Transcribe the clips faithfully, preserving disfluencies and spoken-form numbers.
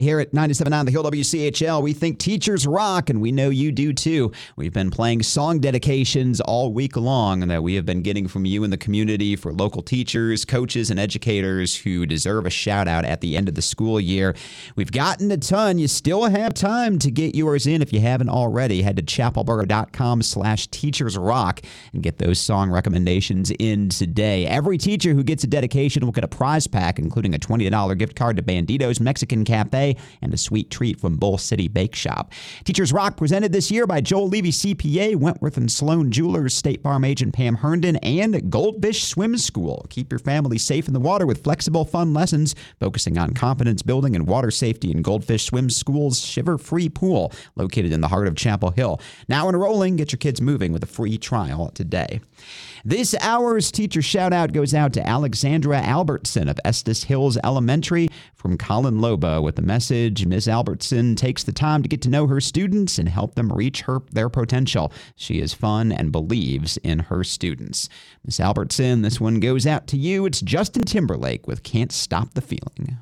Here at ninety-seven point nine The Hill W C H L, we think teachers rock, and we know you do too. We've been playing song dedications all week long that we have been getting from you in the community for local teachers, coaches, and educators who deserve a shout out at the end of the school year. We've gotten a ton. You still have time to get yours in if you haven't already. Head to chapelboro.com slash teachers rock and get those song recommendations in today. Every teacher who gets a dedication will get a prize pack, including a twenty dollars gift card to Bandito's Mexican Cafe and a sweet treat from Bull City Bake Shop. Teachers Rock presented this year by Joel Levy C P A, Wentworth and Sloan Jewelers, State Farm agent Pam Herndon, and Goldfish Swim School. Keep your family safe in the water with flexible, fun lessons focusing on confidence building and water safety in Goldfish Swim School's shiver-free pool located in the heart of Chapel Hill. Now enrolling, get your kids moving with a free trial today. This hour's teacher shout-out goes out to Alexandra Albertson of Estes Hills Elementary from Colin Loba with the message, Miz Albertson takes the time to get to know her students and help them reach her their potential. She is fun and believes in her students. Miz Albertson, this one goes out to you. It's Justin Timberlake with Can't Stop the Feeling.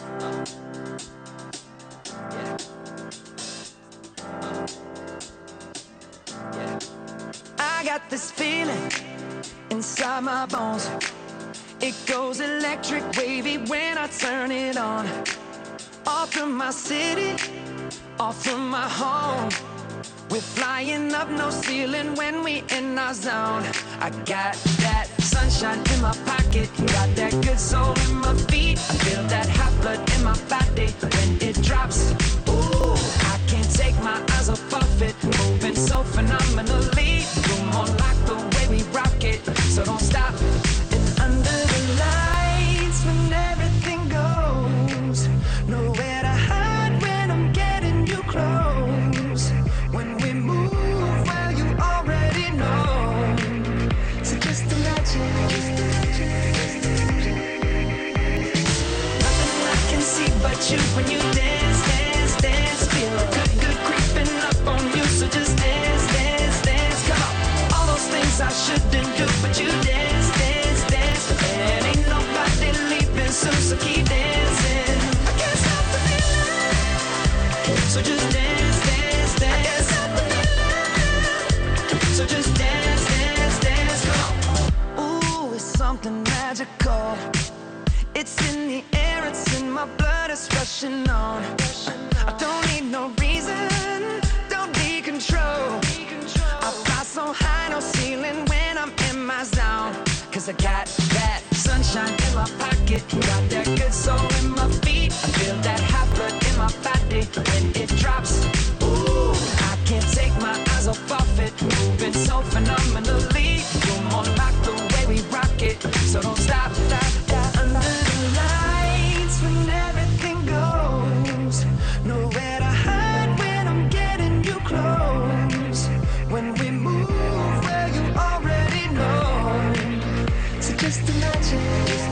I got this feeling inside my bones. It goes electric wavy when I turn it on. Off from my city, off from my home. We're flying up no ceiling when we in our zone. I got that sunshine in my pocket, got that good soul in my feet. I feel that hot blood in my body when it drops. Ooh, I can't take my eyes off of it, moving so phenomenally. You're more like the way we rock it, so don't stop. And under the lights when everything goes, nowhere to hide when I'm getting you close. When we move, well, you already know. So just imagine. Nothing I can see but you when you dance, dance, dance. Feel good, good creeping up on you. So just dance, dance, dance. Come on. All those things I shouldn't do, but you dance, dance, dance. And ain't nobody leaving soon, so keep dancing. I can't stop the feeling. So just dance, dance, dance. So just dance, dance, dance, come on. Ooh, it's something magical. It's in the air, it's in my blood, it's rushing on. I don't need no reason, don't need control. I fly so high, no ceiling when I'm in my zone. Cause I got that sunshine in my pocket, got that good soul in my feet. I feel that hot blood in my body when it drops. Ooh, I can't take my eyes off of it, moving so phenomenally. You're more like the way we rock it, so don't stop, stop, stop. Under the lights when everything goes, nowhere to hide when I'm getting you close. When we move, well, you already know. So just imagine.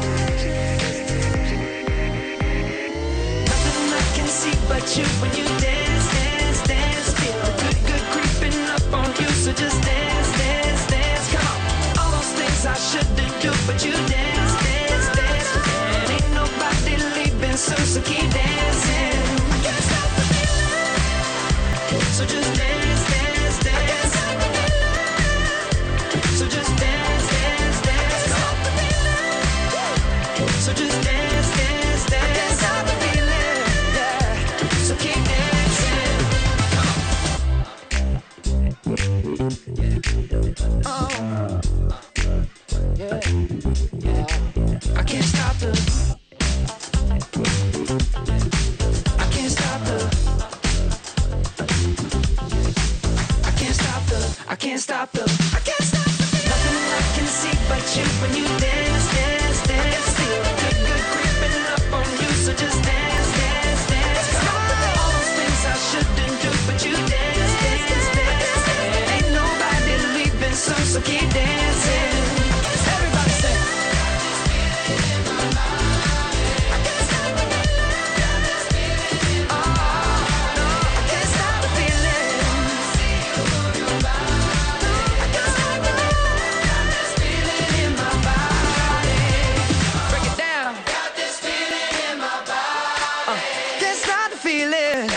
Nothing I can see but you when you dance, dance, dance. Feel good, good creeping up on you. So just dance, dance, dance. Come on. All those things I shouldn't do, but you dance, dance, dance. And ain't nobody leaving soon, so keep dancing. I can't stop the feeling. So just dance, dance, dance. So just dance, dance, dance. So just dance, dance, dance. I can't stop the feeling, yeah. So keep dancing. Oh, yeah, yeah. I can't stop the. I can't stop the. I can't stop the. I can't stop the. I can't stop the. Nothing I can see but you when you dance, dance, dance. Feel good, good creeping up on you. So just dance, dance, dance. Come on. All those things I shouldn't do, but you dance, dance, dance. And ain't nobody leaving soon, so keep dancing. Everybody say. feel it.